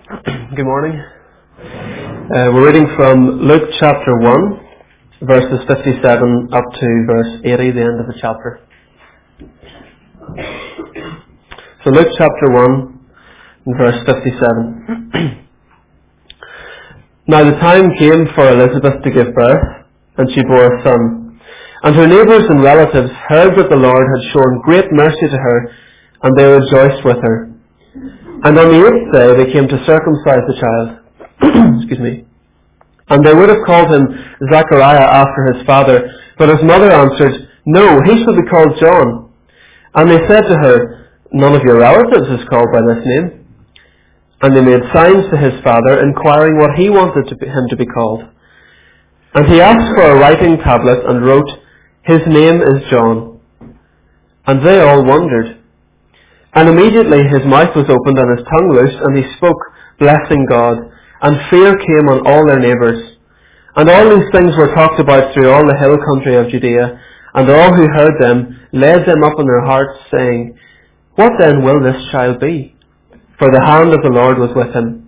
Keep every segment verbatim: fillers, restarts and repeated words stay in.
Good morning. Uh, we're reading from Luke chapter one, verses fifty-seven up to verse eighty, the end of the chapter. So Luke chapter one, verse fifty-seven. Now the time came for Elizabeth to give birth, and she bore a son. And her neighbours and relatives heard that the Lord had shown great mercy to her, and they rejoiced with her. And on the eighth day they came to circumcise the child. Excuse me. And they would have called him Zachariah after his father, but his mother answered, No, he shall be called John. And they said to her, None of your relatives is called by this name. And they made signs to his father, inquiring what he wanted to be, him to be called. And he asked for a writing tablet and wrote, His name is John. And they all wondered. And immediately his mouth was opened and his tongue loosed, and he spoke, blessing God. And fear came on all their neighbours. And all these things were talked about through all the hill country of Judea, and all who heard them laid them up in their hearts, saying, What then will this child be? For the hand of the Lord was with him.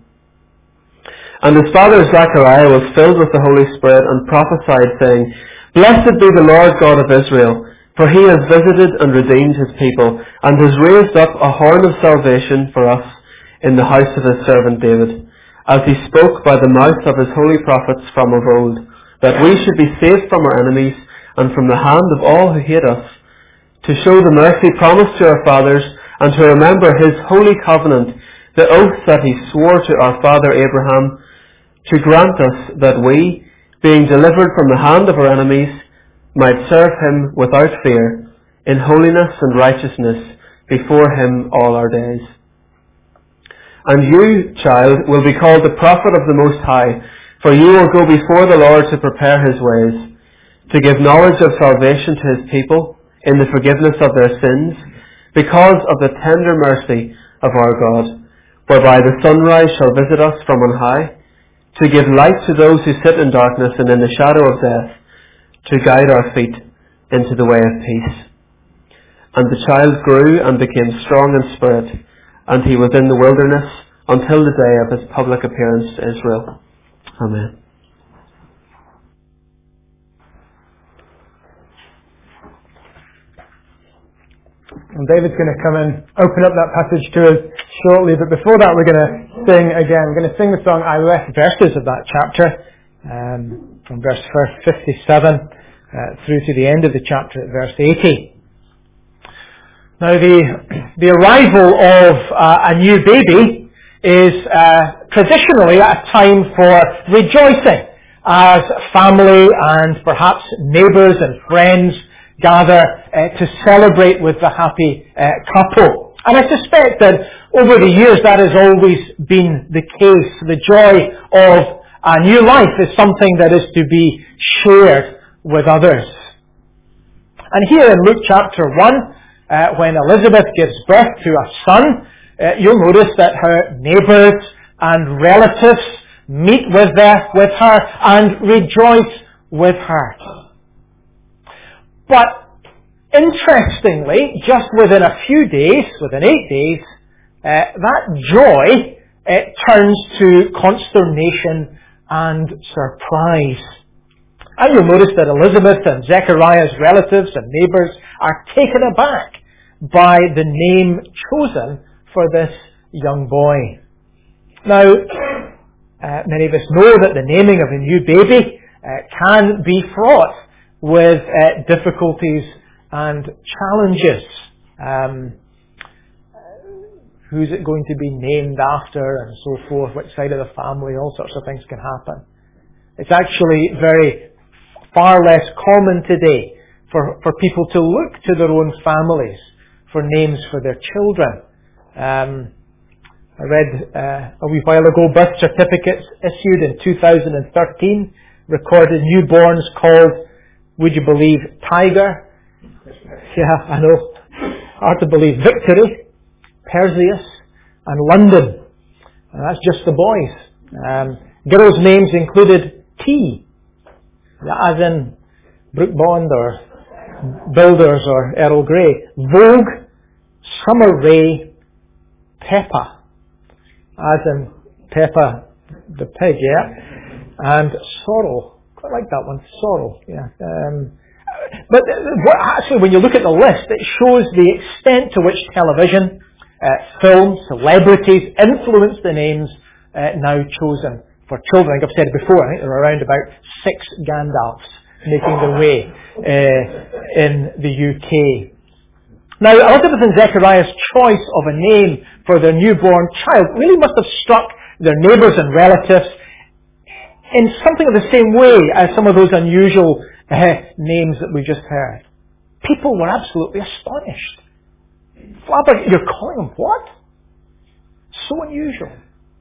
And his father Zachariah was filled with the Holy Spirit, and prophesied, saying, Blessed be the Lord God of Israel, for he has visited and redeemed his people, and has raised up a horn of salvation for us in the house of his servant David, as he spoke by the mouth of his holy prophets from of old, that we should be saved from our enemies, and from the hand of all who hate us, to show the mercy promised to our fathers, and to remember his holy covenant, the oath that he swore to our father Abraham, to grant us that we, being delivered from the hand of our enemies, might serve him without fear, in holiness and righteousness before him all our days. And you, child, will be called the prophet of the Most High, for you will go before the Lord to prepare his ways, to give knowledge of salvation to his people, in the forgiveness of their sins, because of the tender mercy of our God, whereby the sunrise shall visit us from on high, to give light to those who sit in darkness and in the shadow of death, to guide our feet into the way of peace. And the child grew and became strong in spirit, and he was in the wilderness until the day of his public appearance to Israel. Amen. And David's going to come and open up that passage to us shortly, but before that we're going to sing again. We're going to sing the song I left verses of that chapter, um, from verse fifty-seven uh, through to the end of the chapter at verse eighty. Now the the arrival of uh, a new baby is uh, traditionally a time for rejoicing, as family and perhaps neighbours and friends gather uh, to celebrate with the happy uh, couple. And I suspect that over the years that has always been the case. The joy of a new life is something that is to be shared with others. And here in Luke chapter one, uh, when Elizabeth gives birth to a son, uh, you'll notice that her neighbours and relatives meet with, her, with her and rejoice with her. But interestingly, just within a few days, within eight days, uh, that joy uh, turns to consternation and surprise. And you'll notice that Elizabeth and Zechariah's relatives and neighbours are taken aback by the name chosen for this young boy. Now, uh, many of us know that the naming of a new baby uh, can be fraught with uh, difficulties and challenges. Um, who's it going to be named after and so forth, which side of the family, all sorts of things can happen. It's actually very far less common today for, for people to look to their own families for names for their children. Um, I read uh, a wee while ago birth certificates issued in two thousand thirteen recorded newborns called, would you believe, Tiger? Yeah, I know. Hard to believe. Victory, Perseus, and London. And that's just the boys. Um, girls' names included T, as in Brooke Bond or Builders or Earl Grey. Vogue, Summer Rae, Peppa, as in Peppa the pig, yeah. And Sorrel. Quite like that one. Sorrel, yeah. Um, but what, actually, when you look at the list, it shows the extent to which television, uh, film, celebrities influence the names uh, now chosen for children. I think I've said it before, I think there are around about six Gandalfs making their way uh, in the U K. Now, Elizabeth and Zechariah's choice of a name for their newborn child really must have struck their neighbours and relatives in something of the same way as some of those unusual uh, names that we just heard. People were absolutely astonished. Flabbergasted. You're calling him what? So unusual.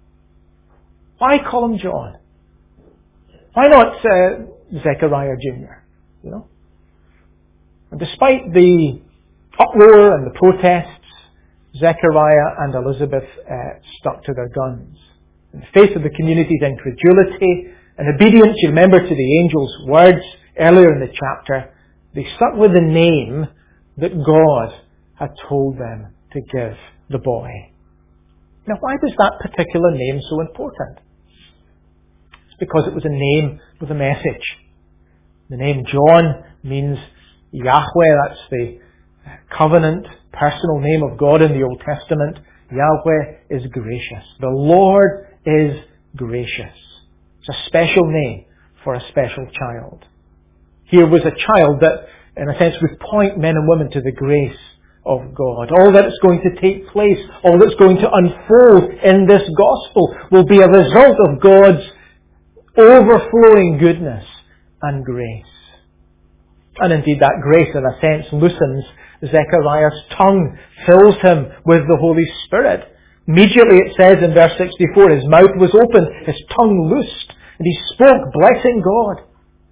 Why call him John? Why not uh, Zechariah Junior? You know? And despite the uproar and the protests, Zechariah and Elizabeth uh, stuck to their guns. In the face of the community's incredulity and obedience, you remember, to the angel's words earlier in the chapter, they stuck with the name that God had told them to give the boy. Now, why was that particular name so important? It's because it was a name with a message. The name John means Yahweh. That's the covenant, personal name of God in the Old Testament. Yahweh is gracious. The Lord is gracious. It's a special name for a special child. Here was a child that, in a sense, would point men and women to the grace of God. All that is going to take place, all that's going to unfold in this gospel will be a result of God's overflowing goodness and grace. And indeed that grace, in a sense, loosens Zechariah's tongue, fills him with the Holy Spirit. Immediately it says in verse sixty-four, his mouth was open, his tongue loosed, and he spoke, blessing God.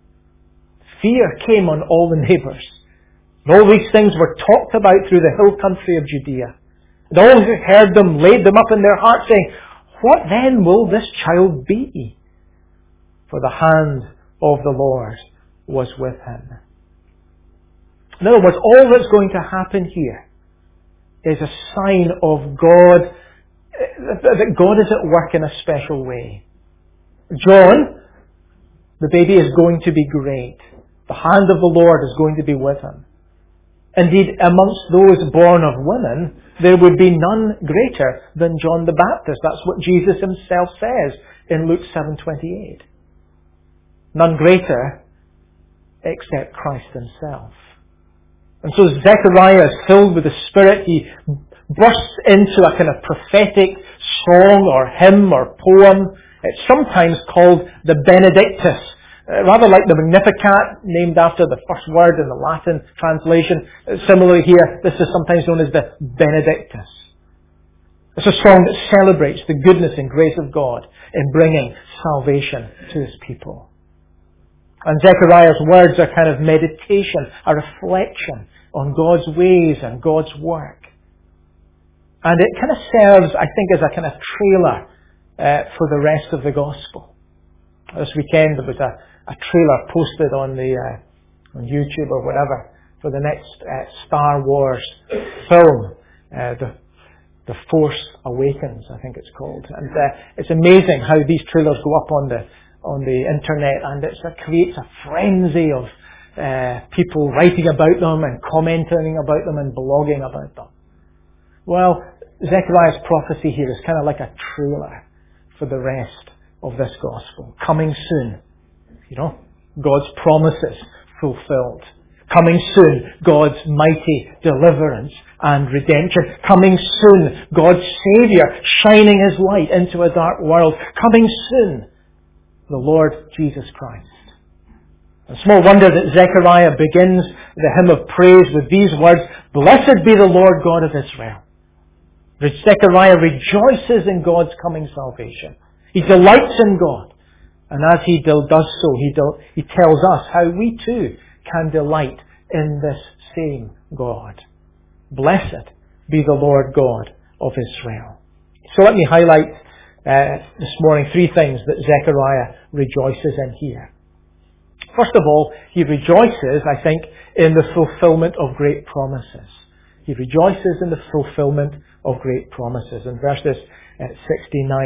Fear came on all the neighbours. And all these things were talked about through the hill country of Judea. And all who heard them laid them up in their hearts, saying, what then will this child be? For the hand of the Lord was with him. In other words, all that's going to happen here is a sign of God, that God is at work in a special way. John, the baby, is going to be great. The hand of the Lord is going to be with him. Indeed, amongst those born of women, there would be none greater than John the Baptist. That's what Jesus himself says in Luke seven twenty-eight. None greater except Christ himself. And so Zechariah is filled with the Spirit. He bursts into a kind of prophetic song or hymn or poem. It's sometimes called the Benedictus, uh, rather like the Magnificat, named after the first word in the Latin translation. Uh, similarly here, this is sometimes known as the Benedictus. It's a song that celebrates the goodness and grace of God in bringing salvation to His people. And Zechariah's words are kind of meditation, a reflection on God's ways and God's work. And it kind of serves, I think, as a kind of trailer uh, for the rest of the gospel. This weekend there was a, a trailer posted on the uh, on YouTube or whatever for the next uh, Star Wars film, uh, the the Force Awakens, I think it's called. And uh, it's amazing how these trailers go up on the on the internet, and it's, it creates a frenzy of uh, people writing about them and commenting about them and blogging about them. Well, Zechariah's prophecy here is kind of like a trailer for the rest of this gospel. Coming soon, you know, God's promises fulfilled. Coming soon, God's mighty deliverance and redemption. Coming soon, God's Saviour shining His light into a dark world. Coming soon, the Lord Jesus Christ. And small wonder that Zechariah begins the hymn of praise with these words, blessed be the Lord God of Israel. Zechariah rejoices in God's coming salvation. He delights in God. And as he does so, he, del- he tells us how we too can delight in this same God. Blessed be the Lord God of Israel. So let me highlight uh, this morning three things that Zechariah rejoices in here. First of all, he rejoices, I think, in the fulfillment of great promises. He rejoices in the fulfillment of great promises. In verses uh, sixty-nine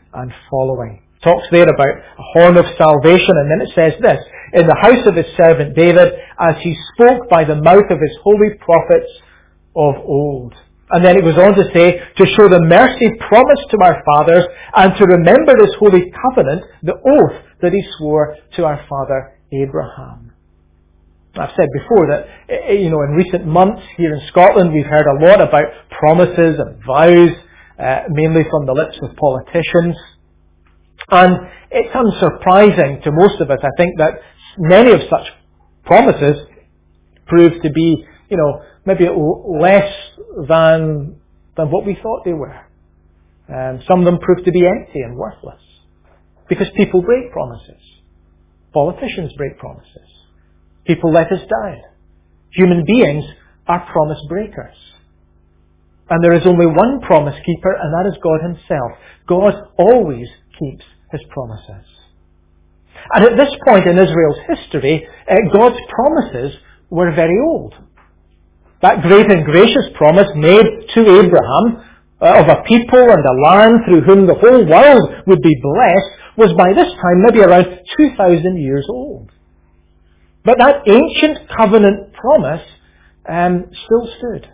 and following. It talks there about a horn of salvation, and then it says this, in the house of his servant David, as he spoke by the mouth of his holy prophets of old. And then it goes on to say, to show the mercy promised to our fathers, and to remember his holy covenant, the oath that he swore to our father Abraham. I've said before that, you know, in recent months here in Scotland, we've heard a lot about promises and vows, uh, mainly from the lips of politicians. And it's unsurprising to most of us, I think, that many of such promises prove to be, you know, maybe less than than what we thought they were. Um, some of them prove to be empty and worthless. Because people break promises. Politicians break promises. People let us down. Human beings are promise breakers. And there is only one promise keeper, and that is God himself. God always keeps his promises. And at this point in Israel's history, uh, God's promises were very old. That great and gracious promise made to Abraham uh, of a people and a land through whom the whole world would be blessed was by this time maybe around two thousand years old. But that ancient covenant promise um, still stood.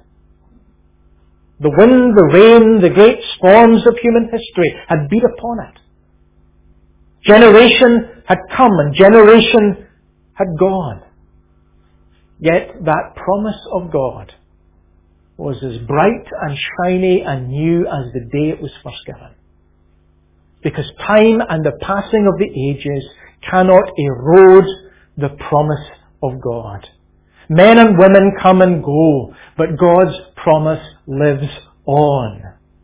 The wind, the rain, the great storms of human history had beat upon it. Generation had come and generation had gone. Yet that promise of God was as bright and shiny and new as the day it was first given. Because time and the passing of the ages cannot erode the promise of God. Men and women come and go, but God's promise lives on.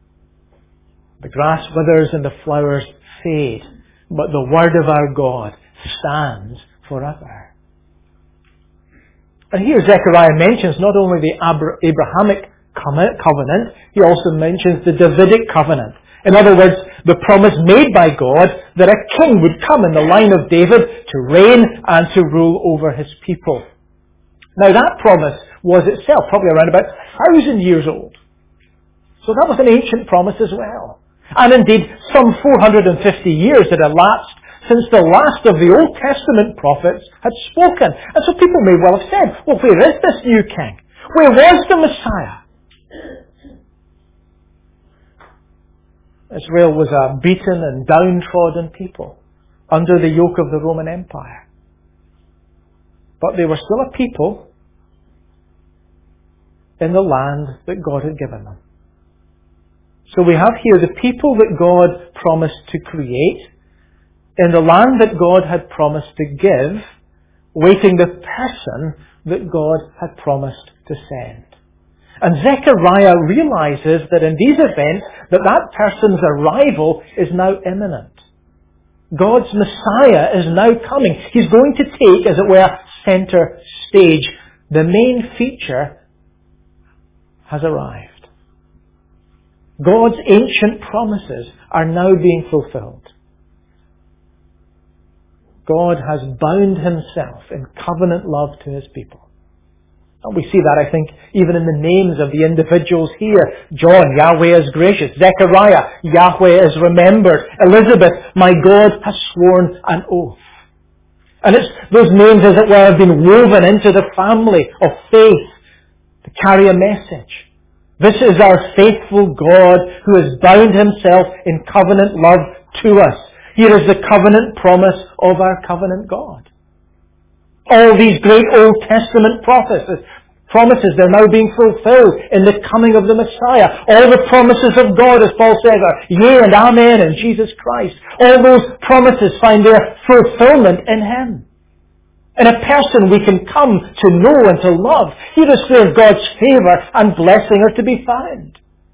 The grass withers and the flowers fade, but the word of our God stands forever. And here Zechariah mentions not only the Abrahamic covenant, he also mentions the Davidic covenant. In other words, the promise made by God that a king would come in the line of David to reign and to rule over his people. Now that promise was itself probably around about a thousand years old. So that was an ancient promise as well. And indeed, some four hundred fifty years had elapsed since the last of the Old Testament prophets had spoken. And so people may well have said, well, where is this new king? Where was the Messiah? Israel was a beaten and downtrodden people under the yoke of the Roman Empire. But they were still a people in the land that God had given them. So we have here the people that God promised to create in the land that God had promised to give, waiting the person that God had promised to send. And Zechariah realizes that in these events, that that person's arrival is now imminent. God's Messiah is now coming. He's going to take, as it were, center stage. The main feature has arrived. God's ancient promises are now being fulfilled. God has bound himself in covenant love to his people. And we see that, I think, even in the names of the individuals here. John, Yahweh is gracious. Zechariah, Yahweh is remembered. Elizabeth, my God has sworn an oath. And it's those names, as it were, have been woven into the family of faith to carry a message. This is our faithful God who has bound himself in covenant love to us. Here is the covenant promise of our covenant God. All these great Old Testament prophecies, promises, they're now being fulfilled in the coming of the Messiah. All the promises of God, as Paul says, are yea and amen in Jesus Christ. All those promises find their fulfillment in him. In a person we can come to know and to love. Here is where God's favour and blessing are to be found.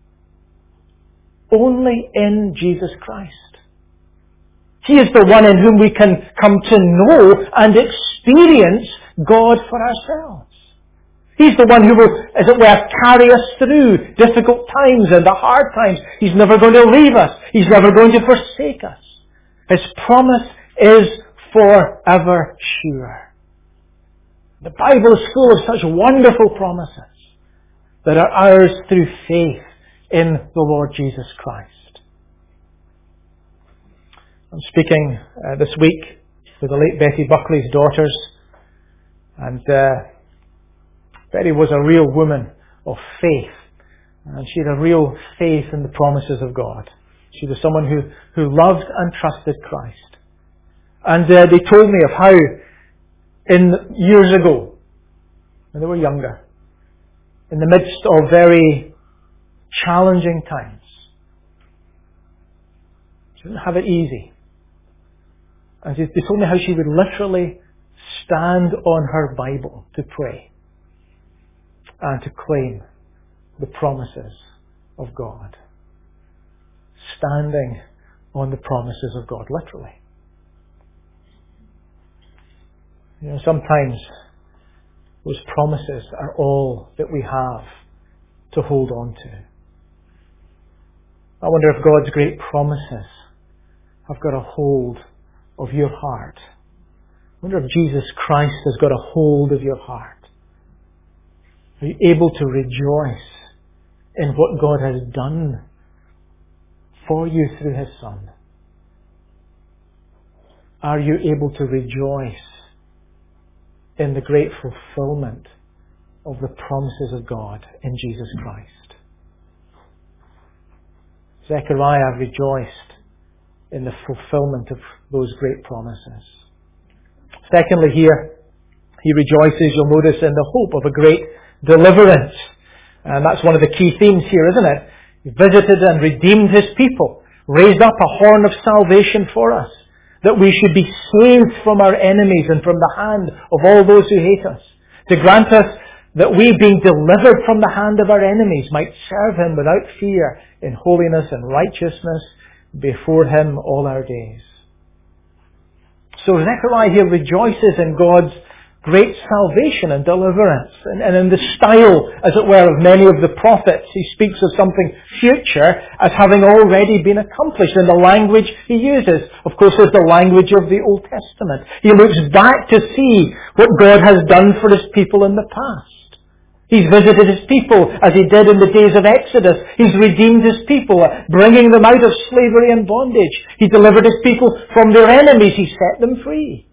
Only in Jesus Christ. He is the one in whom we can come to know and experience God for ourselves. He's the one who will, as it were, carry us through difficult times and the hard times. He's never going to leave us. He's never going to forsake us. His promise is forever sure. The Bible is full of such wonderful promises that are ours through faith in the Lord Jesus Christ. I'm speaking uh, this week to the late Betty Buckley's daughters, and uh, Betty was a real woman of faith, and she had a real faith in the promises of God. She was someone who, who loved and trusted Christ. And uh, they told me of how in years ago, when they were younger, in the midst of very challenging times, she didn't have it easy. And they told me how she would literally stand on her Bible to pray and to claim the promises of God. Standing on the promises of God, literally. You know, sometimes those promises are all that we have to hold on to. I wonder if God's great promises have got a hold of your heart. I wonder if Jesus Christ has got a hold of your heart. Are you able to rejoice in what God has done for you through His Son? Are you able to rejoice in the great fulfillment of the promises of God in Jesus Christ? Zechariah rejoiced in the fulfillment of those great promises. Secondly, here, he rejoices, you'll notice, in the hope of a great deliverance. And that's one of the key themes here, isn't it? He visited and redeemed His people, raised up a horn of salvation for us, that we should be saved from our enemies and from the hand of all those who hate us, to grant us that we, being delivered from the hand of our enemies, might serve Him without fear in holiness and righteousness before Him all our days. So Zechariah here rejoices in God's great salvation and deliverance. And, and in the style, as it were, of many of the prophets, he speaks of something future as having already been accomplished. And the language he uses, of course, is the language of the Old Testament. He looks back to see what God has done for His people in the past. He's visited His people as He did in the days of Exodus. He's redeemed His people, bringing them out of slavery and bondage. He delivered His people from their enemies. He set them free.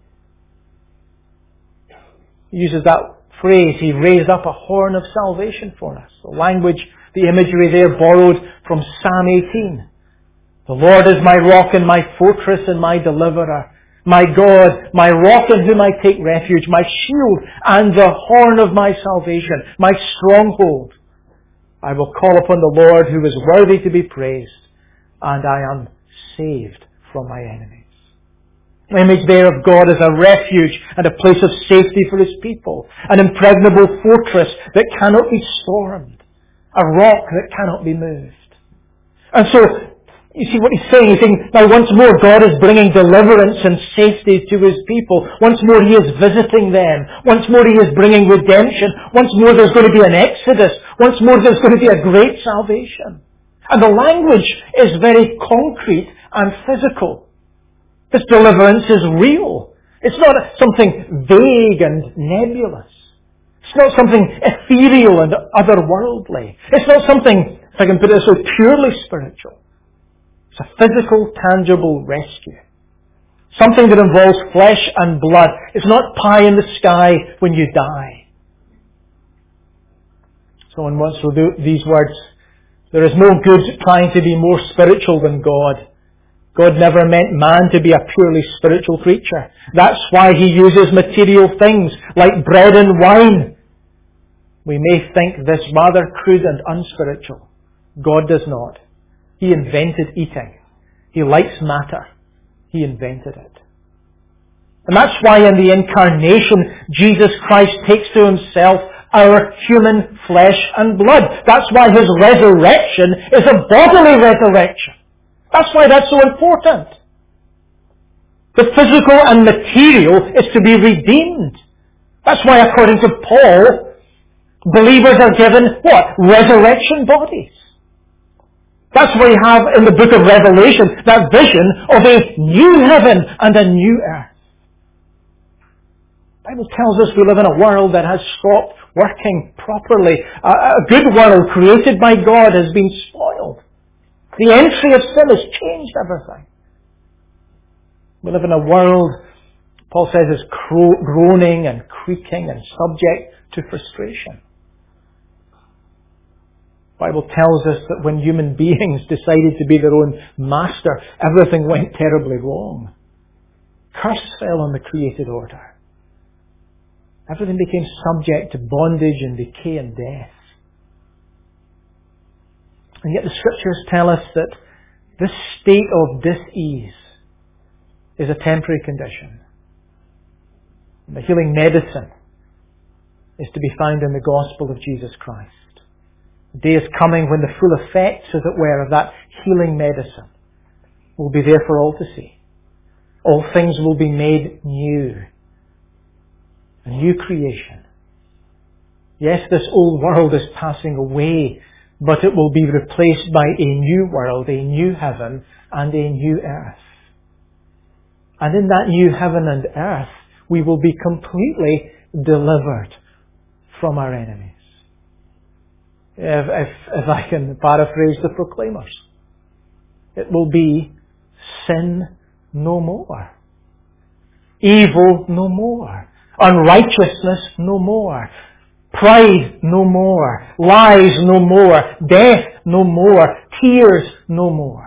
He uses that phrase, He raised up a horn of salvation for us. The language, the imagery there borrowed from Psalm eighteen. The Lord is my rock and my fortress and my deliverer. My God, my rock in whom I take refuge, my shield and the horn of my salvation, my stronghold. I will call upon the Lord who is worthy to be praised, and I am saved from my enemies. The image there of God as a refuge and a place of safety for His people. An impregnable fortress that cannot be stormed. A rock that cannot be moved. And so, you see what he's saying? He's saying, now once more God is bringing deliverance and safety to His people. Once more He is visiting them. Once more He is bringing redemption. Once more there's going to be an exodus. Once more there's going to be a great salvation. And the language is very concrete and physical. This deliverance is real. It's not something vague and nebulous. It's not something ethereal and otherworldly. It's not something, if I can put it so, purely spiritual. It's a physical, tangible rescue. Something that involves flesh and blood. It's not pie in the sky when you die. Someone once wrote these words, there is no good trying to be more spiritual than God. God never meant man to be a purely spiritual creature. That's why He uses material things like bread and wine. We may think this rather crude and unspiritual. God does not. He invented eating. He likes matter. He invented it. And that's why in the incarnation, Jesus Christ takes to Himself our human flesh and blood. That's why His resurrection is a bodily resurrection. That's why that's so important. The physical and material is to be redeemed. That's why, according to Paul, believers are given what? Resurrection bodies. That's why we have in the book of Revelation that vision of a new heaven and a new earth. The Bible tells us we live in a world that has stopped working properly. A, a good world created by God has been spoiled. The entry of sin has changed everything. We live in a world, Paul says, is groaning and creaking and subject to frustration. The Bible tells us that when human beings decided to be their own master, everything went terribly wrong. Curse fell on the created order. Everything became subject to bondage and decay and death. And yet the Scriptures tell us that this state of dis-ease is a temporary condition. And the healing medicine is to be found in the gospel of Jesus Christ. The day is coming when the full effects, as it were, of that healing medicine will be there for all to see. All things will be made new. A new creation. Yes, this old world is passing away, but it will be replaced by a new world, a new heaven, and a new earth. And in that new heaven and earth, we will be completely delivered from our enemies. If, if, if I can paraphrase the Proclaimers, it will be sin no more, evil no more, unrighteousness no more, pride no more, lies no more, death no more, tears no more.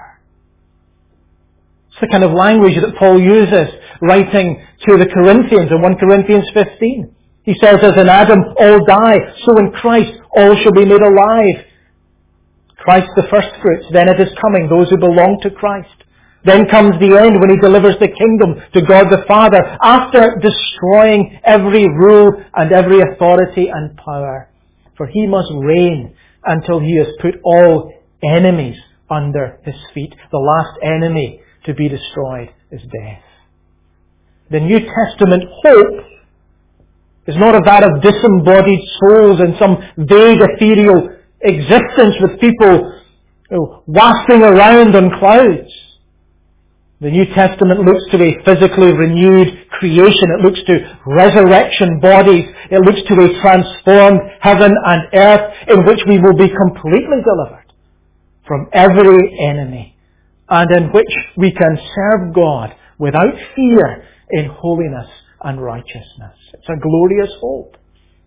It's the kind of language that Paul uses writing to the Corinthians in First Corinthians fifteen. He says, as in Adam all die, so in Christ all shall be made alive. Christ the first fruits, then it is coming, those who belong to Christ. Then comes the end when He delivers the kingdom to God the Father after destroying every rule and every authority and power. For He must reign until He has put all enemies under His feet. The last enemy to be destroyed is death. The New Testament hope is not of that of disembodied souls in some vague ethereal existence with people you know, wafting around on clouds. The New Testament looks to a physically renewed creation. It looks to resurrection bodies. It looks to a transformed heaven and earth in which we will be completely delivered from every enemy and in which we can serve God without fear in holiness and righteousness. It's a glorious hope.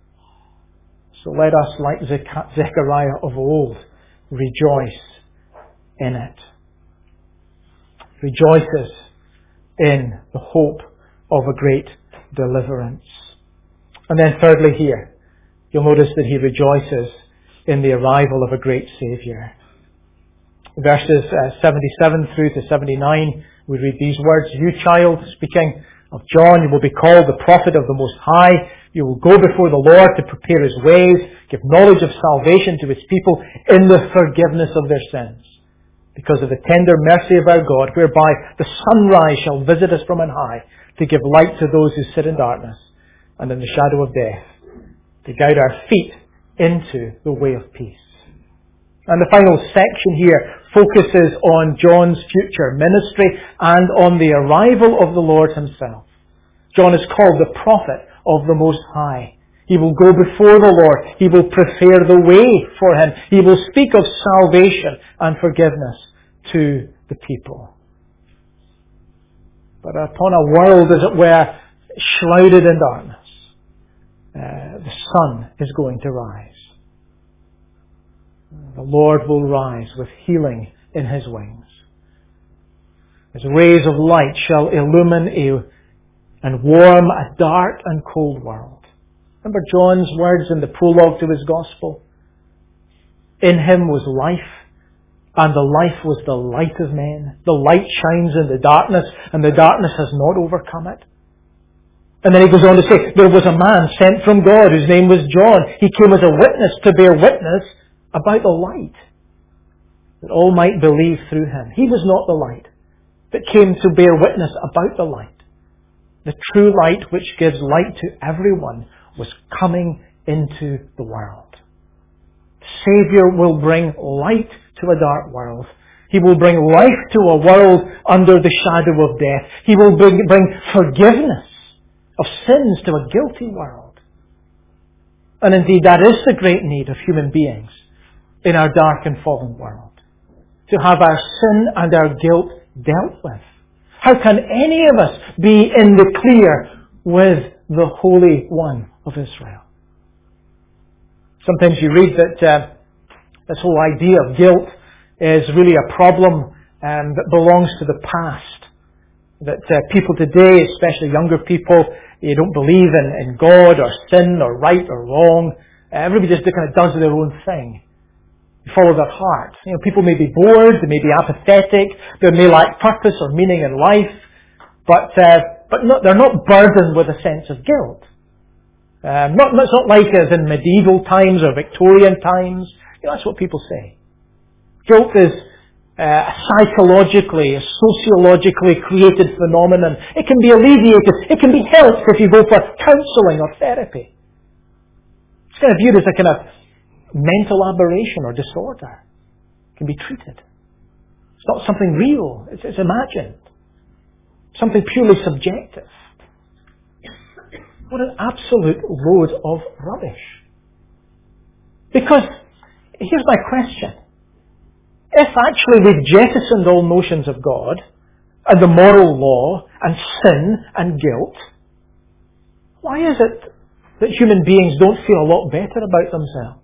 So let us, like Zechariah of old, rejoice in it. Rejoices in the hope of a great deliverance. And then thirdly here, you'll notice that he rejoices in the arrival of a great Saviour. Verses uh, seventy-seven through to seventy-nine, we read these words, You child, speaking of John, you will be called the prophet of the Most High. You will go before the Lord to prepare His ways, give knowledge of salvation to His people in the forgiveness of their sins. Because of the tender mercy of our God, whereby the sunrise shall visit us from on high, to give light to those who sit in darkness and in the shadow of death, to guide our feet into the way of peace. And the final section here focuses on John's future ministry and on the arrival of the Lord Himself. John is called the prophet of the Most High. He will go before the Lord. He will prepare the way for Him. He will speak of salvation and forgiveness to the people. But upon a world, as it were, shrouded in darkness, uh, the sun is going to rise. The Lord will rise with healing in His wings. His rays of light shall illumine a, and warm a dark and cold world. Remember John's words in the prologue to his Gospel? In Him was life, and the life was the light of men. The light shines in the darkness, and the darkness has not overcome it. And then he goes on to say, there was a man sent from God whose name was John. He came as a witness to bear witness about the light, that all might believe through him. He was not the light, but came to bear witness about the light. The true light which gives light to everyone was coming into the world. The Saviour will bring light to a dark world. He will bring life to a world under the shadow of death. He will bring, bring forgiveness of sins to a guilty world. And indeed, that is the great need of human beings in our dark and fallen world. To have our sin and our guilt dealt with. How can any of us be in the clear with the Holy One of Israel? Sometimes you read that uh, this whole idea of guilt is really a problem um, that belongs to the past. That uh, people today, especially younger people, they don't believe in, in God or sin or right or wrong. Uh, everybody just kind of does their own thing. They follow their heart. You know, people may be bored, they may be apathetic, they may lack purpose or meaning in life, but uh, but not, they're not burdened with a sense of guilt. Um, not, it's not like as in medieval times or Victorian times. You know, that's what people say. Guilt is uh, a psychologically, a sociologically created phenomenon. It can be alleviated. It can be helped if you go for counselling or therapy. It's kind of viewed as a kind of mental aberration or disorder. It can be treated. It's not something real. It's, it's imagined. Something purely subjective. What an absolute load of rubbish. Because, here's my question. If actually we've jettisoned all notions of God, and the moral law, and sin, and guilt, why is it that human beings don't feel a lot better about themselves?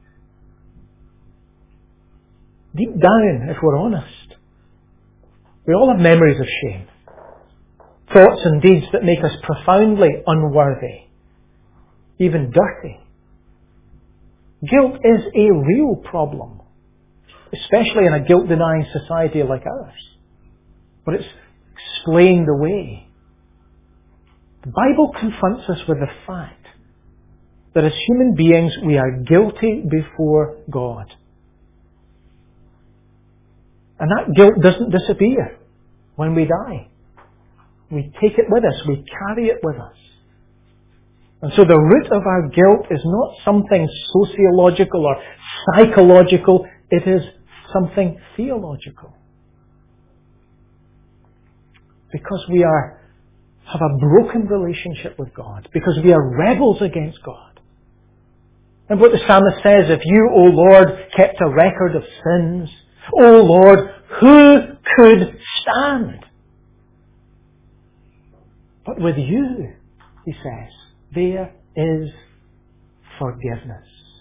Deep down, if we're honest, we all have memories of shame. Thoughts and deeds that make us profoundly unworthy, even dirty. Guilt is a real problem, especially in a guilt-denying society like ours. But it's explained away. The Bible confronts us with the fact that as human beings we are guilty before God. And that guilt doesn't disappear when we die. We take it with us. We carry it with us. And so the root of our guilt is not something sociological or psychological. It is something theological. Because we are have a broken relationship with God. Because we are rebels against God. And what the psalmist says, if you, O Lord, kept a record of sins, O Lord, who could stand? But with you, he says, there is forgiveness.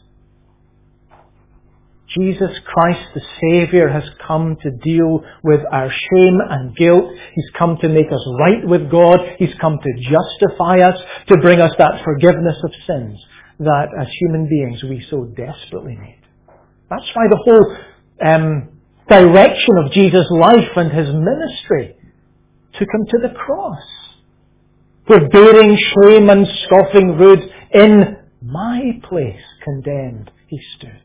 Jesus Christ, the Saviour, has come to deal with our shame and guilt. He's come to make us right with God. He's come to justify us, to bring us that forgiveness of sins that as human beings we so desperately need. That's why the whole um, direction of Jesus' life and his ministry took him to the cross. Where bearing shame and scoffing rude, in my place condemned he stood.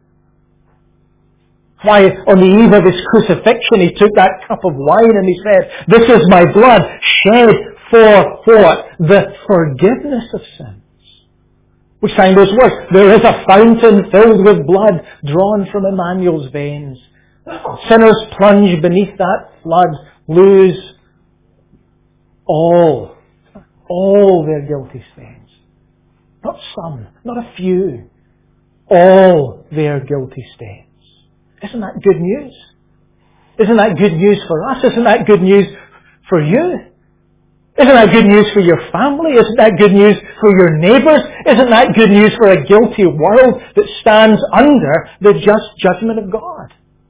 Why, on the eve of his crucifixion, he took that cup of wine and he said, this is my blood shed for what? The forgiveness of sins. We sang those words. There is a fountain filled with blood drawn from Emmanuel's veins. Sinners plunge beneath that flood, lose all All their guilty stains. Not some, not a few. All their guilty stains. Isn't that good news? Isn't that good news for us? Isn't that good news for you? Isn't that good news for your family? Isn't that good news for your neighbours? Isn't that good news for a guilty world that stands under the just judgment of God?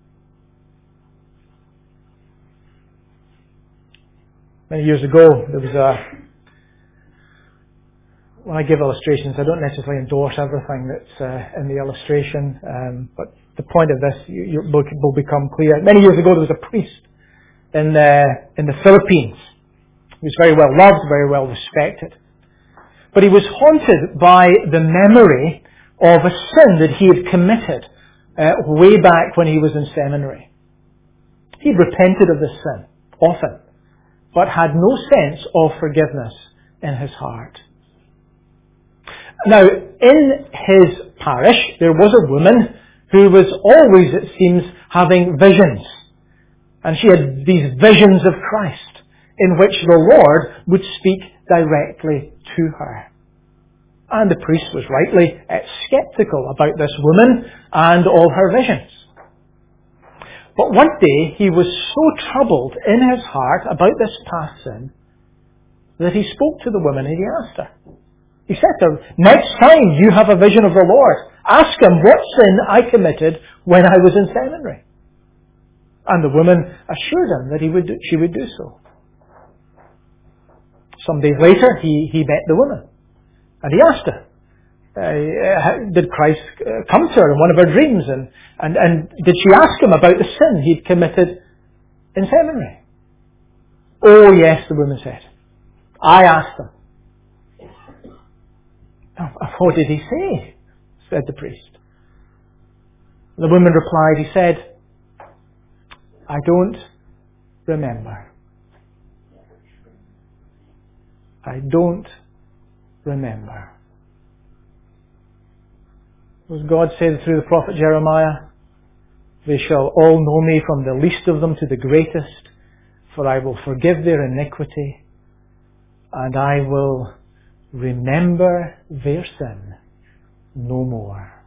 Many years ago, there was a When I give illustrations, I don't necessarily endorse everything that's uh, in the illustration, um, but the point of this you, you will, will become clear. Many years ago, there was a priest in the, in the Philippines. He was very well loved, very well respected. But he was haunted by the memory of a sin that he had committed uh, way back when he was in seminary. He repented of this sin, often, but had no sense of forgiveness in his heart. Now, in his parish, there was a woman who was always, it seems, having visions. And she had these visions of Christ, in which the Lord would speak directly to her. And the priest was rightly sceptical about this woman and all her visions. But one day he was so troubled in his heart about this past sin that he spoke to the woman and he asked her. He said to her, next time you have a vision of the Lord, ask him what sin I committed when I was in seminary. And the woman assured him that he would do, she would do so. Some days later, he, he met the woman. And he asked her, uh, did Christ come to her in one of her dreams? And, and, and did she ask him about the sin he'd committed in seminary? Oh yes, the woman said. I asked him. What did he say? Said the priest. The woman replied, he said, I don't remember. I don't remember. As God said through the prophet Jeremiah, they shall all know me from the least of them to the greatest, for I will forgive their iniquity, and I will remember their sin no more.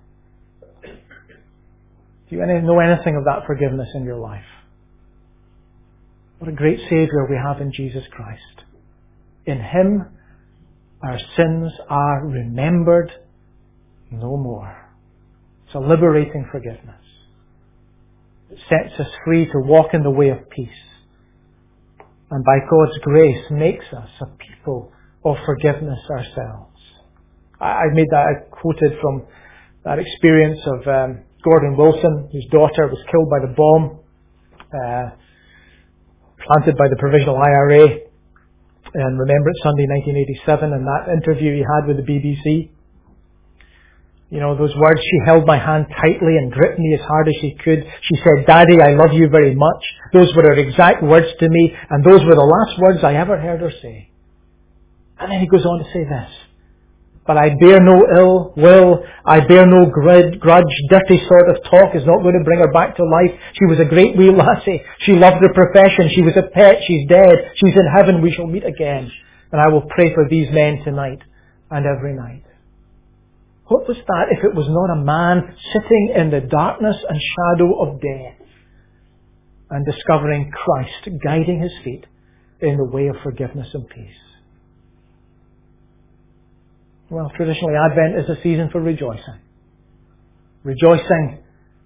Do you know anything of that forgiveness in your life? What a great Saviour we have in Jesus Christ. In Him, our sins are remembered no more. It's a liberating forgiveness. It sets us free to walk in the way of peace. And by God's grace makes us a people of forgiveness ourselves. I made that, I quoted from that experience of um, Gordon Wilson, whose daughter was killed by the bomb uh, planted by the Provisional I R A and Remembrance Sunday nineteen eighty-seven, and that interview he had with the B B C. You know, those words, she held my hand tightly and gripped me as hard as she could. She said, Daddy, I love you very much. Those were her exact words to me, and those were the last words I ever heard her say. And then he goes on to say this, but I bear no ill will, I bear no grudge, dirty sort of talk is not going to bring her back to life. She was a great wee lassie. She loved her profession. She was a pet. She's dead. She's in heaven. We shall meet again. And I will pray for these men tonight and every night. What was that if it was not a man sitting in the darkness and shadow of death and discovering Christ guiding his feet in the way of forgiveness and peace? Well, traditionally Advent is a season for rejoicing. Rejoicing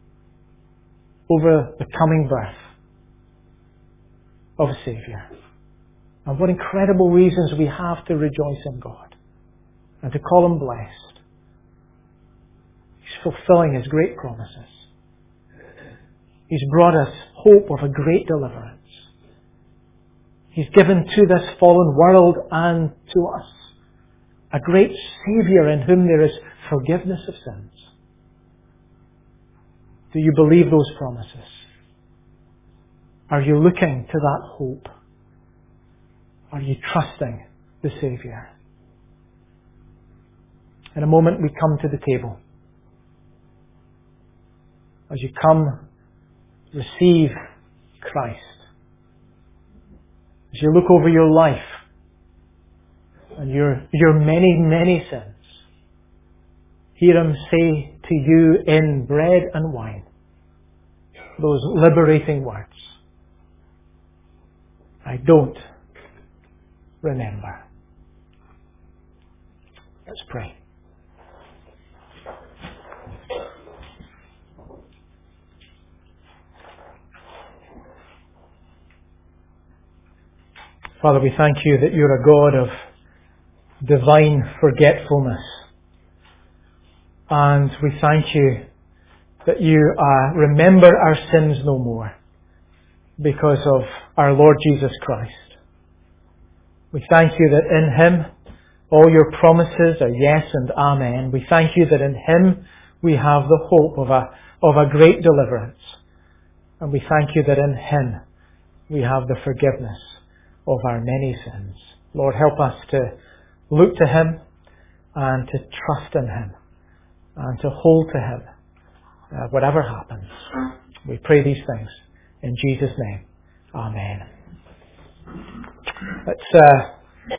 over the coming birth of a Saviour. And what incredible reasons we have to rejoice in God and to call Him blessed. He's fulfilling His great promises. He's brought us hope of a great deliverance. He's given to this fallen world and to us a great Saviour in whom there is forgiveness of sins. Do you believe those promises? Are you looking to that hope? Are you trusting the Saviour? In a moment we come to the table. As you come, receive Christ. As you look over your life and your, your many, many sins, hear Him say to you in bread and wine those liberating words. I don't remember. Let's pray. Father, we thank You that You're a God of divine forgetfulness. And we thank You that You uh, remember our sins no more because of our Lord Jesus Christ. We thank You that in Him all Your promises are yes and amen. We thank You that in Him we have the hope of a, of a great deliverance. And we thank You that in Him we have the forgiveness of our many sins. Lord, help us to look to Him and to trust in Him and to hold to Him uh, whatever happens. We pray these things in Jesus' name. Amen. Let's uh,